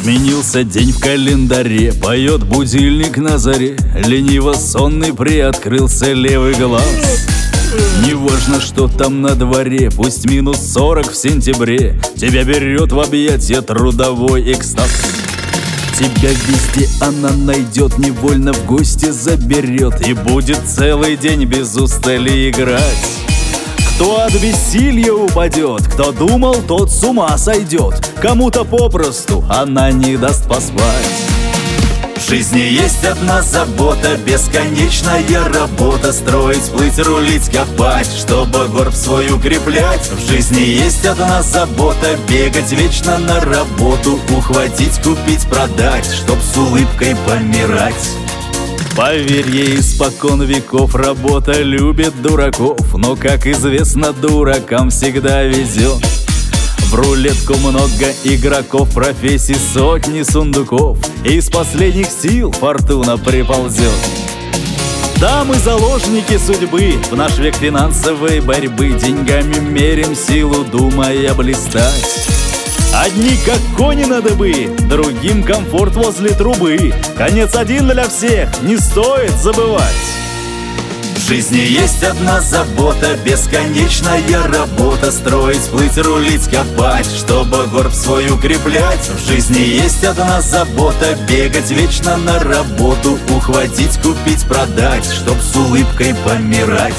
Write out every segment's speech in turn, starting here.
Сменился день в календаре, поет будильник на заре. Лениво сонный приоткрылся левый глаз. Неважно, что там на дворе, пусть минус 40 в сентябре, тебя берет в объятия трудовой экстаз. Тебя везде она найдет, невольно в гости заберет, и будет целый день без устали играть. Кто от бессилья упадет, кто думал, тот с ума сойдет, кому-то попросту она не даст поспать. В жизни есть одна забота, бесконечная работа: строить, плыть, рулить, копать, чтобы горб свой укреплять. В жизни есть одна забота: бегать вечно на работу, ухватить, купить, продать, чтоб с улыбкой помирать. Поверь ей, испокон веков работа любит дураков, но, как известно, дуракам всегда везет. В рулетку много игроков, профессий сотни сундуков, и из последних сил фортуна приползет. Да, мы заложники судьбы, в наш век финансовой борьбы, деньгами мерим силу, думая блистать. Одни как кони на дыбы, другим комфорт возле трубы. Конец один для всех, не стоит забывать. В жизни есть одна забота, бесконечная работа: строить, плыть, рулить, копать, чтобы горб свой укреплять. В жизни есть одна забота: бегать вечно на работу, ухватить, купить, продать, чтоб с улыбкой помирать.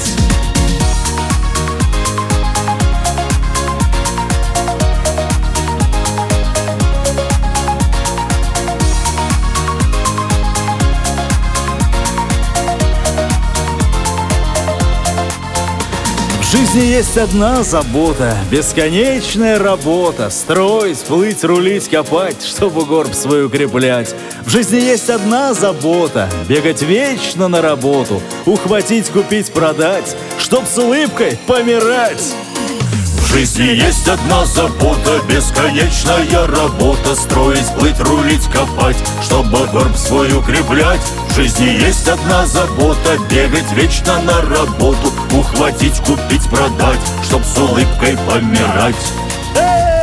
В жизни есть одна забота, бесконечная работа: строить, плыть, рулить, копать, чтобы горб свой укреплять. В жизни есть одна забота: бегать вечно на работу, ухватить, купить, продать, чтоб с улыбкой помирать. В жизни есть одна забота, бесконечная работа: строить, плыть, рулить, копать, чтобы горб свой укреплять. В жизни есть одна забота: бегать вечно на работу, ухватить, купить, продать, чтоб с улыбкой помирать.